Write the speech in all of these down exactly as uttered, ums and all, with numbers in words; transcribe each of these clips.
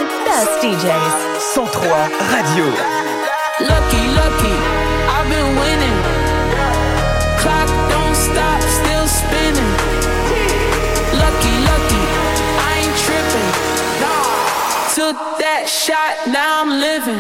best D Js. cent trois Radio. Lucky, lucky, I've been winning. Clock don't stop, still spinning. Lucky, lucky, I ain't tripping. Took that shot, now I'm living.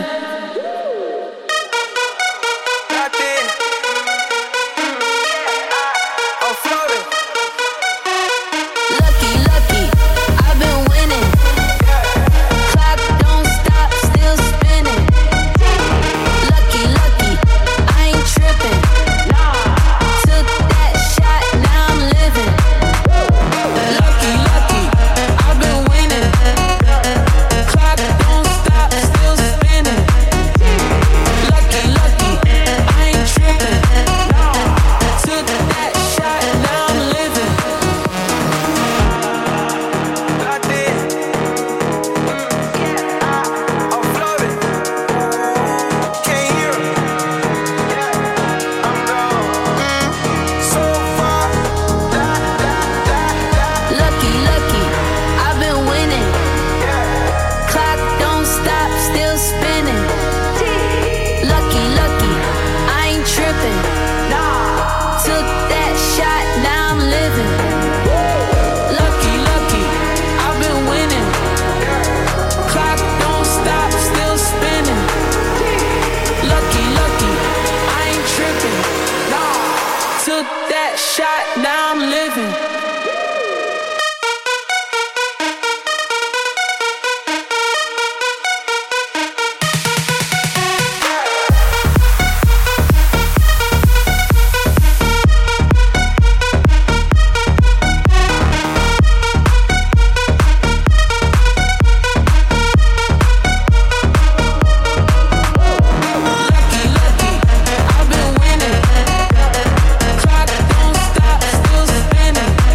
Clock don't stop, still spinning.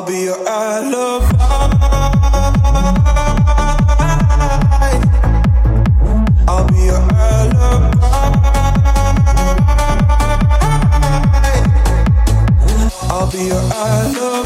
I'll be your alibi. I'll be your alibi. I'll be your alibi.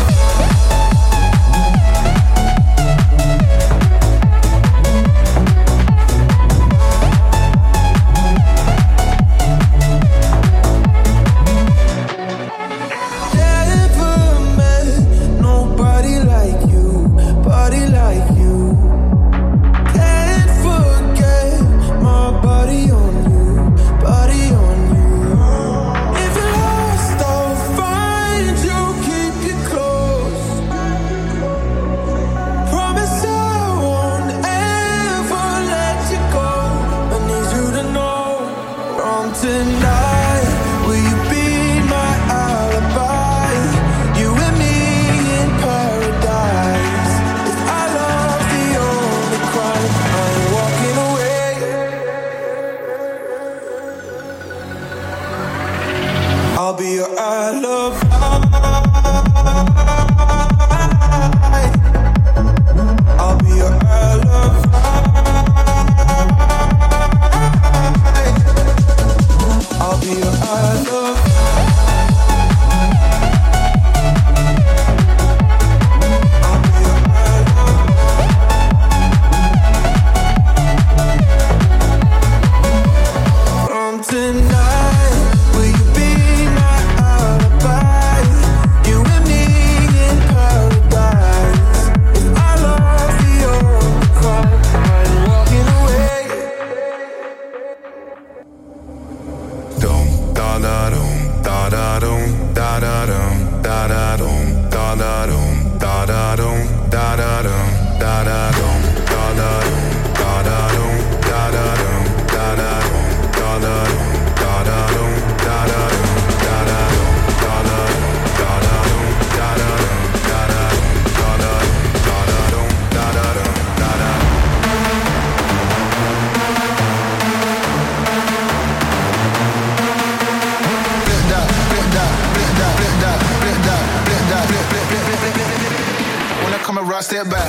Step back.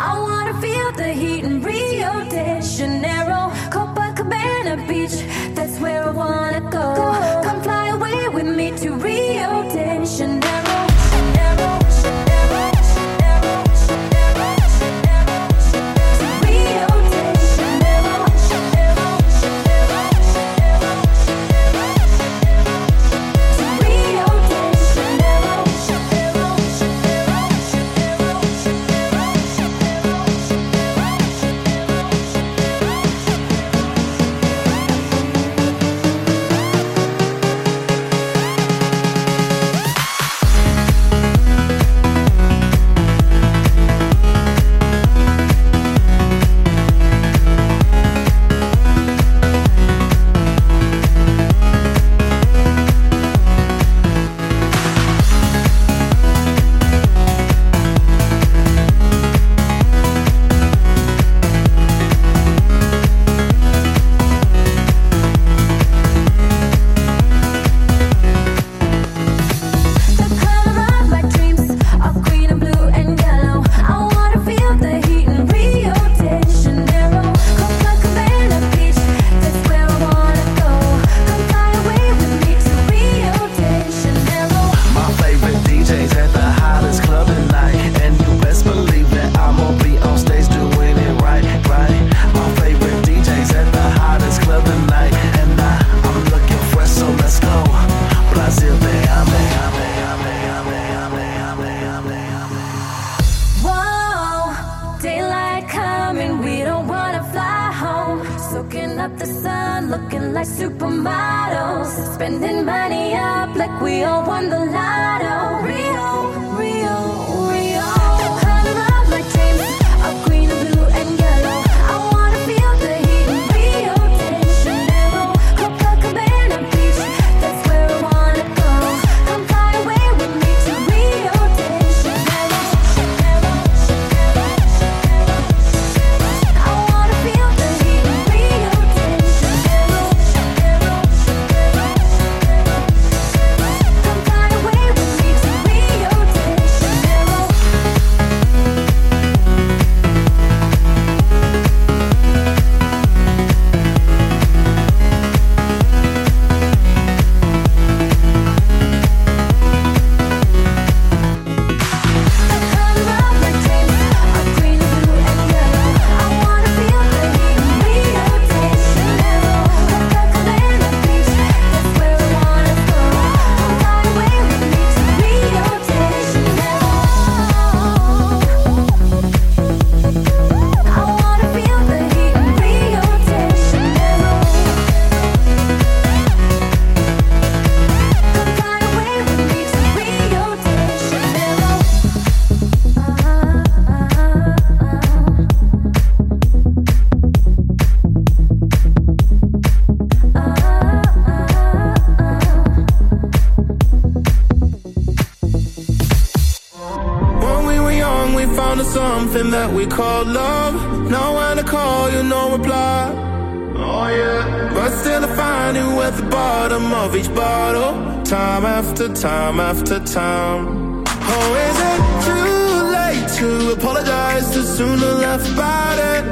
I wanna feel the heat in Rio de Janeiro, Copacabana Beach, that's where I wanna go. Come fly away with me to Rio de Janeiro, Janeiro, Janeiro, Janeiro, Janeiro, Janeiro, to Rio de Janeiro, Janeiro, Janeiro, Janeiro, to Rio de Janeiro, Janeiro, Janeiro, something that we call love. Now when I call you, no reply. Oh yeah. But still I find you at the bottom of each bottle, time after time after time. Oh, is it too late to apologize too soon to laugh about it?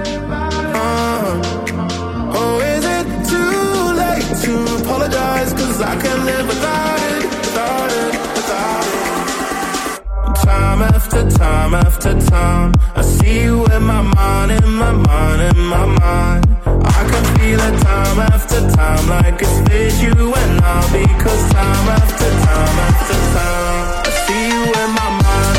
Uh, oh, is it too late to apologize? Cause I can't live without it, without it, without it. Time after time after time, I see you in my mind, in my mind, in my mind. I can feel it time after time, like it's with you and I. Because time after time after time, I see you in my mind.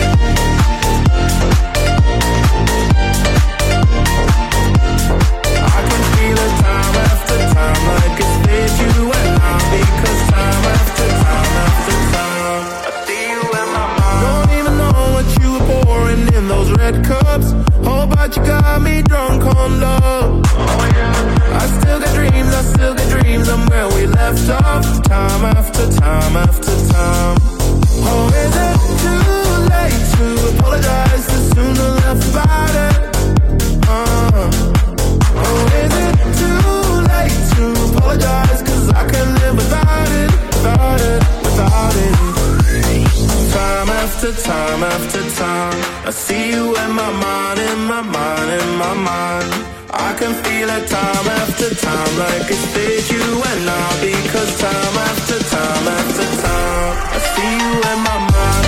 I can feel it time after time, like it's with you and I. Because time after time after time, I see you in my mind. Don't even know what you were pouring in those red cups. Oh, but you got me drunk on love. Oh yeah. I still got dreams, I still got dreams. I'm where we left off, time after time after time. Oh, is it too late to apologize too soon to laugh about it? Uh, oh, is it too late to apologize? Cause I can't live without it, without it, without it. Time after time after time, I see you in my mind. in my mind, in my mind. I can feel it time after time, like it's with you and I. Because time after time after time, I see you in my mind.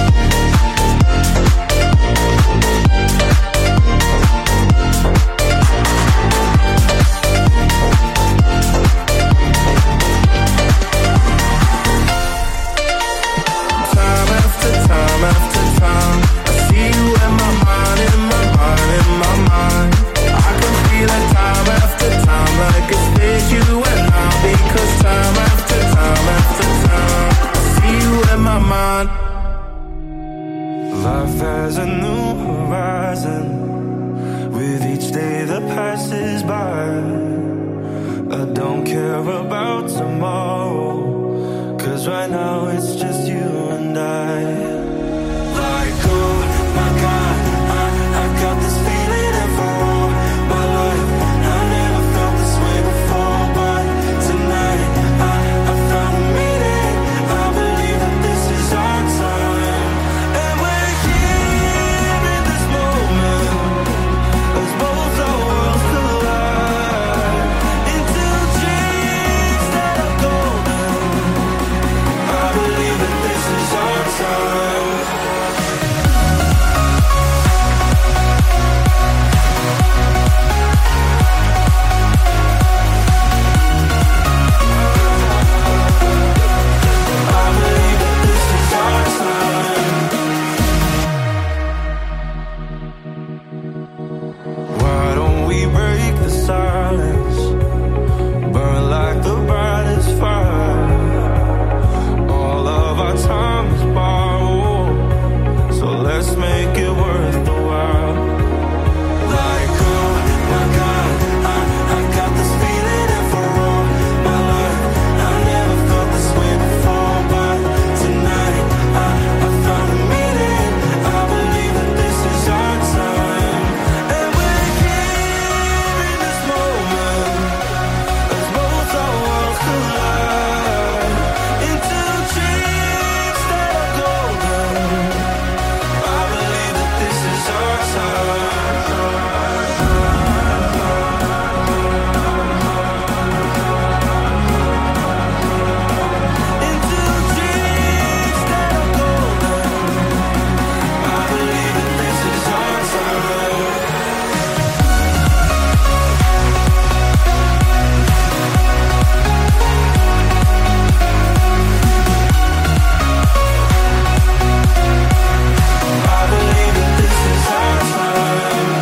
Time after time after time, I see you in my mind, in my mind, in my mind. I can feel it time after time, like it's with you and I. Because time after time after time, I see you in my mind. Life has a new horizon with each day that passes by. I don't care about tomorrow, 'cause right now it's just you and I. Like, oh my God, I, I got this feeling and for all my life I never felt this way before. But tonight I, I found a meaning. I believe that this is our time. And we're here in this moment as both our worlds collide into dreams that are golden. I believe that this is our time. I believe that this is our time. Why don't we break the silence, burn like the brightest fire? All of our time is borrowed, so let's make it worth the while. Like, oh my God, I, I got this feeling and for all my life I never felt this way before. But tonight I, I found a meaning. I believe that this is our time. And we're here in this moment as both our worlds collide into dreams that are golden. I believe that this is our time. Into dreams that are golden. I believe that this is our time. I believe that this is our time.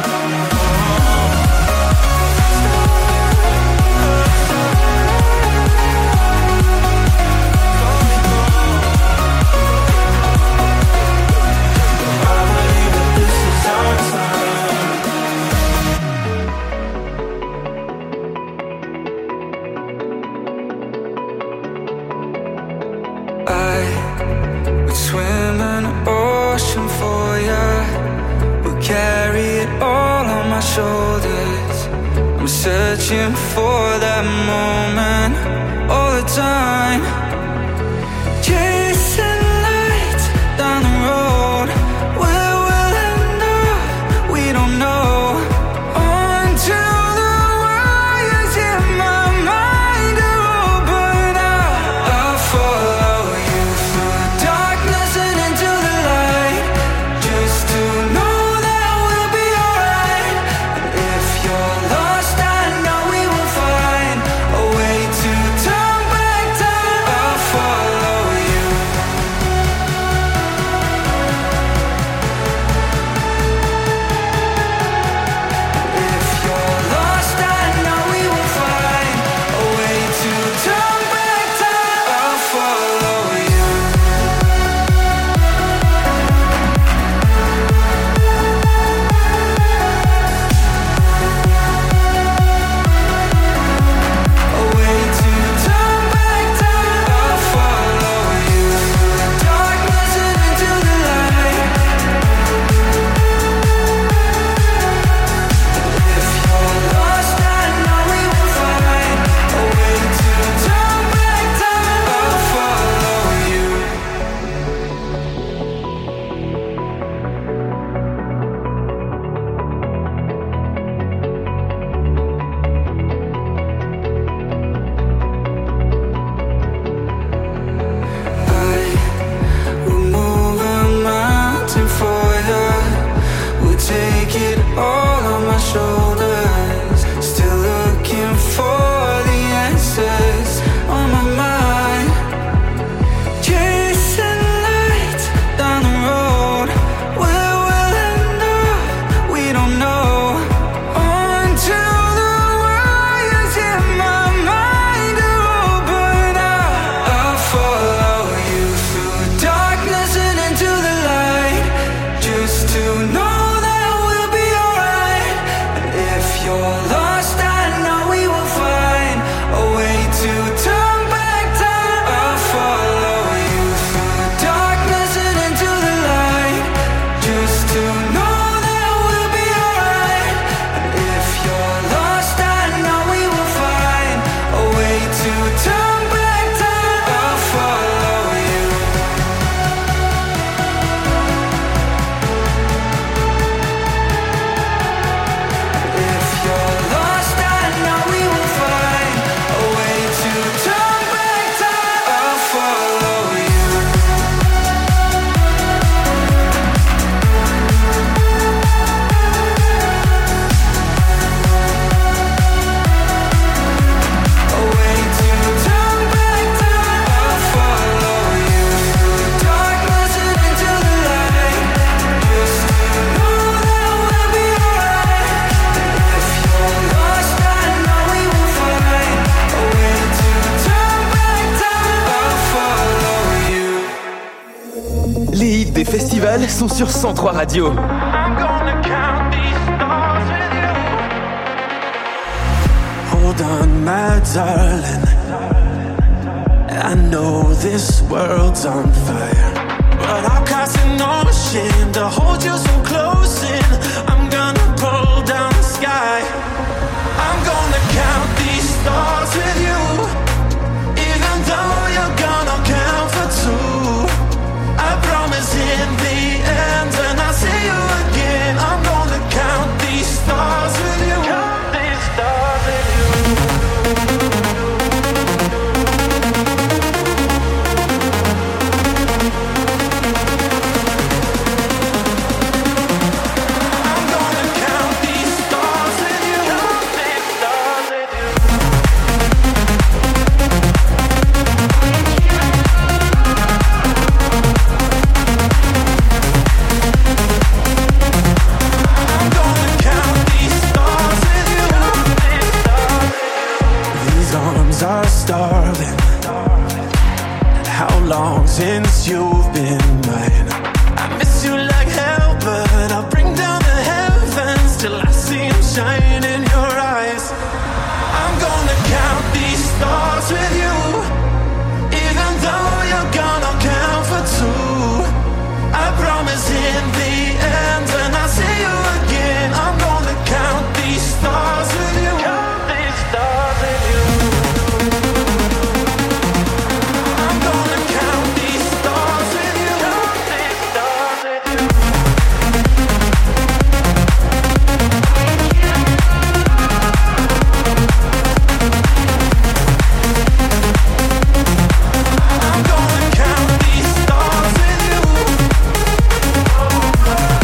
I believe that this is our time. I would swim in an ocean for ya, would carry it all on my shoulders. I'm searching for that moment all the time. Chasing lights down the road, where will it know? We don't know. Until the wires in my mind are open up, I'll follow you through the darkness and into the light, just to know that we'll be alright. And if you're lost, I know we will find a way to turn back time. shoulders, still looking for the answers on my mind. Chasing lights down the road, where will it know? We don't know. Until the wires in my mind are open up, I'll follow you through darkness and into the light, just to know that we'll be alright. And if you're lost, I know we will find a way to turn back time. I'll follow you through darkness and into the light, just to know that we'll be alright. And if you're lost, I know we will find a way to turn back time. I'll follow you. If you're lost, I know we will find a way to turn back time. I'll follow you. A way to turn back time. I'll follow you through darkness and into the light, just to know that we'll be alright. If you're lost, I know we will find a way to turn back time. I'll follow you. Les hits des festivals sont sur cent trois Radio. I'm gonna count these stars with you. Hold on, my darling. I know this world's on fire, but I'll cast no shame to hold you so close in. I'm gonna pull down the sky. I'm gonna count these stars with you, even though you're gonna count for two. I promise in the end, and I'll see you again. I'm gonna count these stars with you. Count these stars with you. I'm gonna count these stars with you. Count these stars with you. I'm gonna count these stars with you. These arms are starving. How long since you've been mine? I miss you like hell, but I'll bring down the heavens till I see them shine in your eyes. I'm gonna count these stars with you, even though you're gonna count for two. I promise in the end, and I'll see you again. I'm gonna count these stars with you. Count these stars with you. I'm gonna count these stars with you. Count these stars with you. I'm gonna count these stars with you.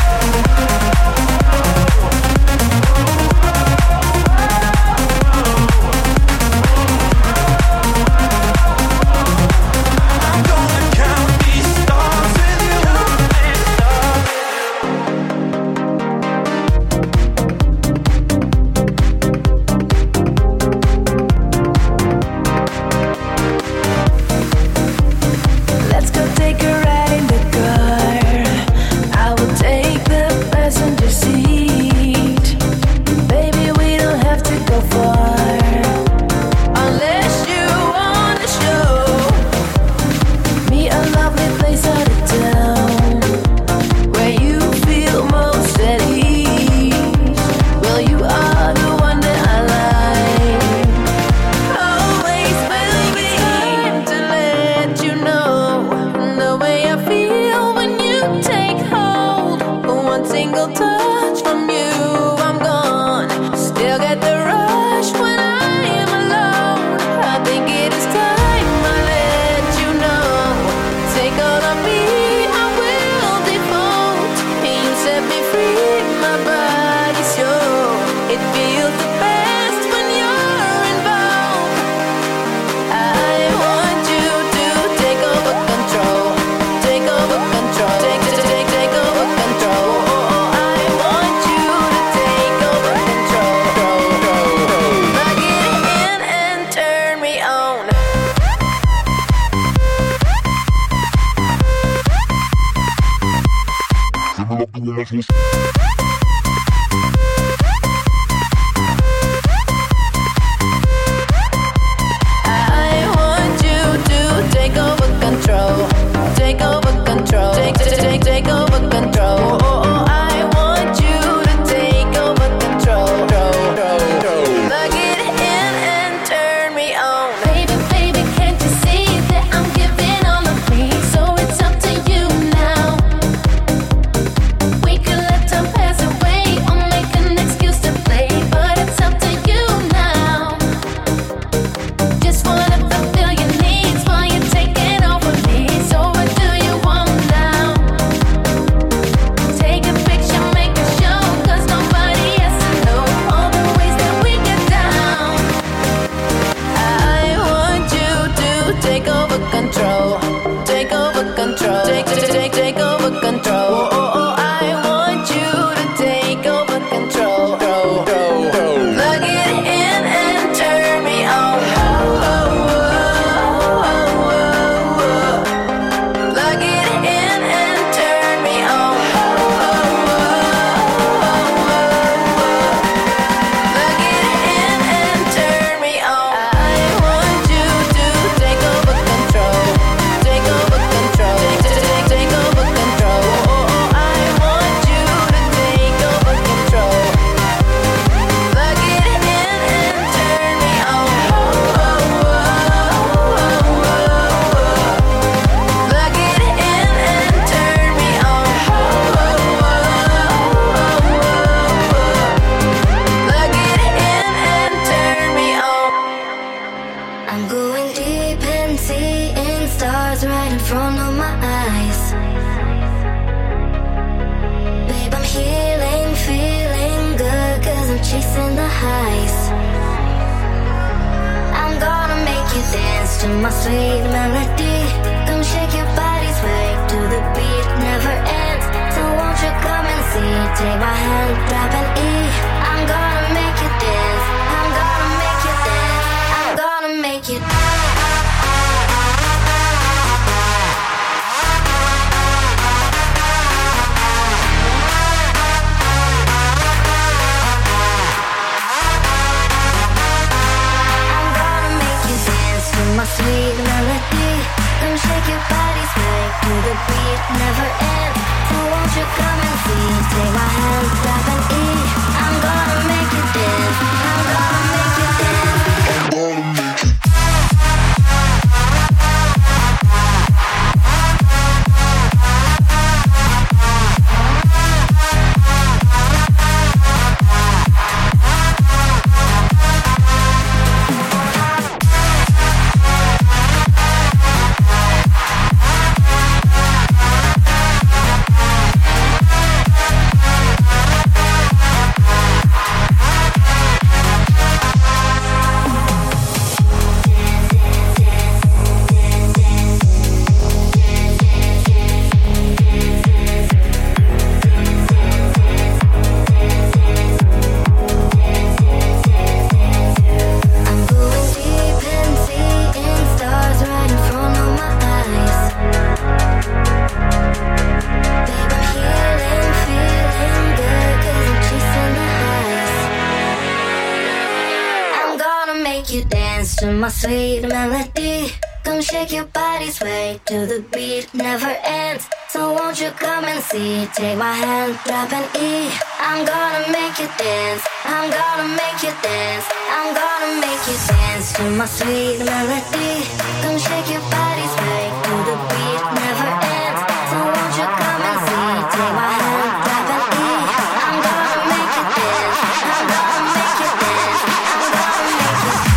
My sweet melody, come shake your body, sway to the beat, never ends. So won't you come and see? Take my hand, drop an E. I'm gonna make you dance. I'm gonna make you dance. I'm gonna make you dance to my sweet melody. Come shake your body, sway to the beat, never ends. So won't you come and see? Take my hand, drop an E. I'm gonna make you dance. I'm gonna make you dance. I'm gonna make you dance.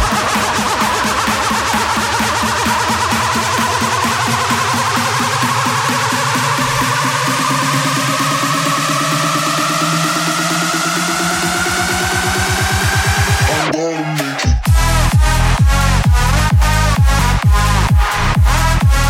I'm gonna make you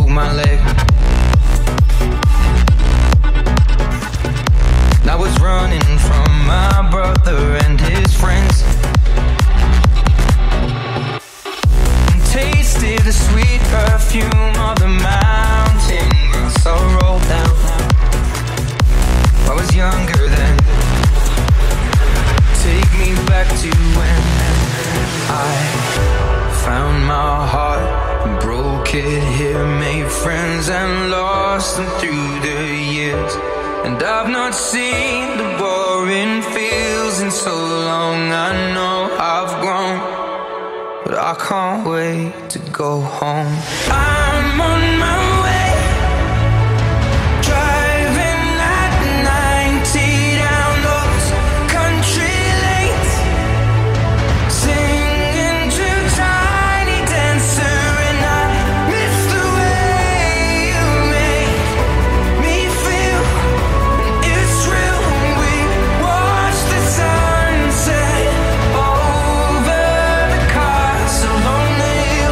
broke my leg. I was running from my brother and his friends. Tasted the sweet perfume of the mountain grass I rolled down. I was younger then. Take me back to when I found my heart and broke it here, made friends and lost them through the years. And I've not seen the boring fields in so long. I know I've grown, but I can't wait to go home. I'm on my way, driving at ninety down those country lanes, singing to Tiny Dancer, and I miss the way you make me feel. And it's real when we watch the sunset over the castle on the hill.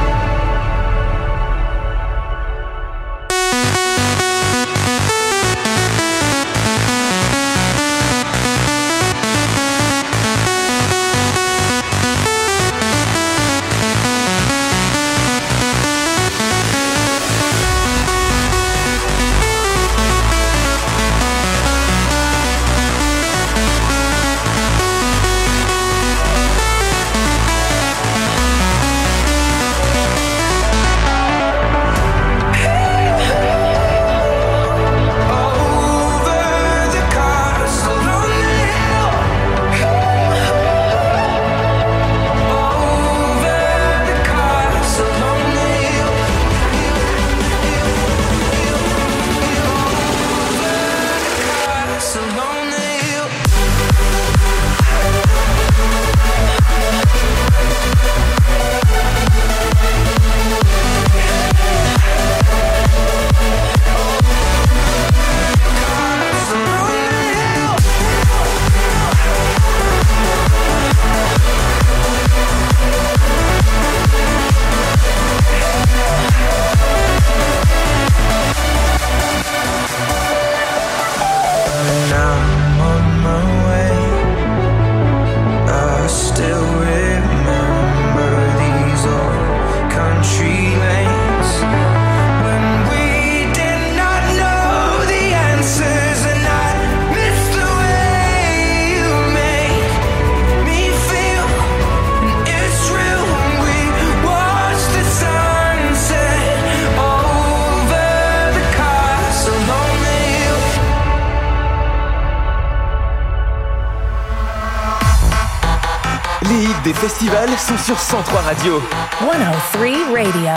Les hits des festivals sont sur cent trois Radio. one oh three Radio.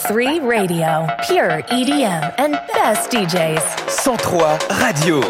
three Radio. Pure E D M and best D Js. cent trois Radio.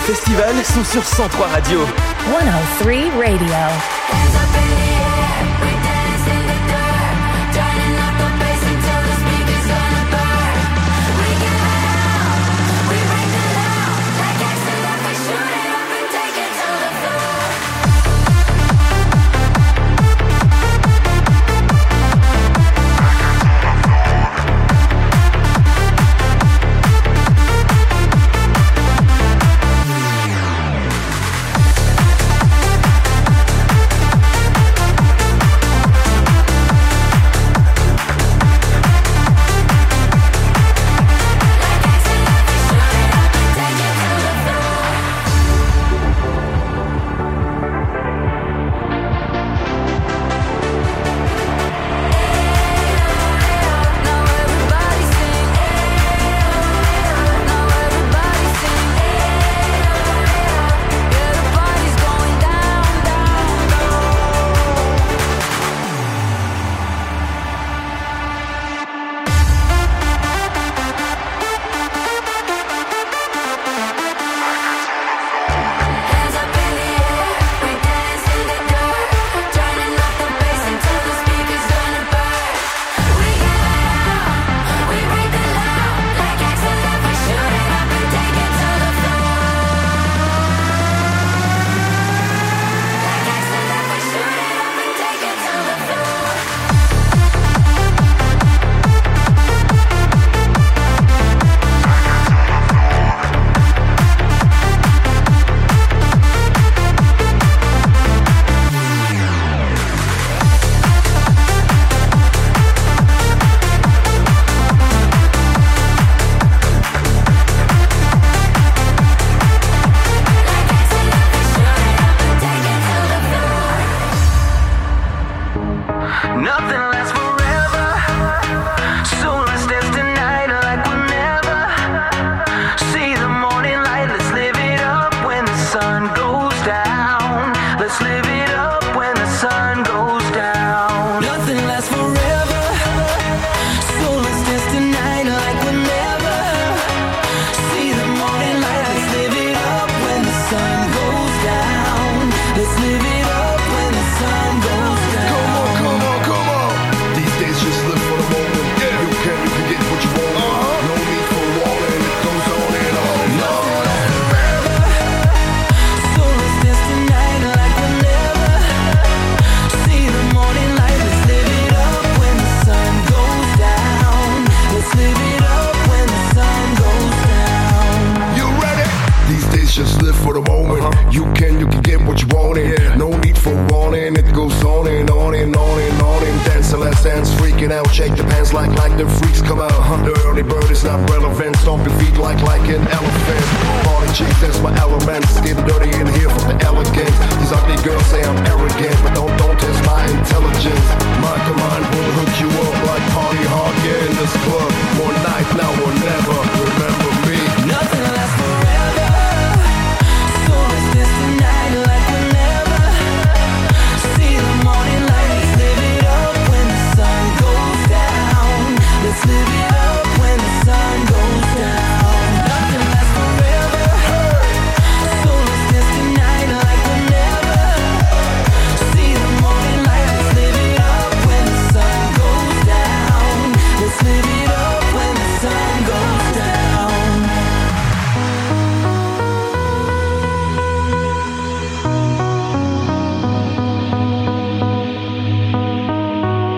festivals sont sur cent trois Radio. one oh three Radio.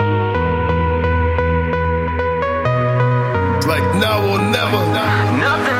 Like now or never. Nothing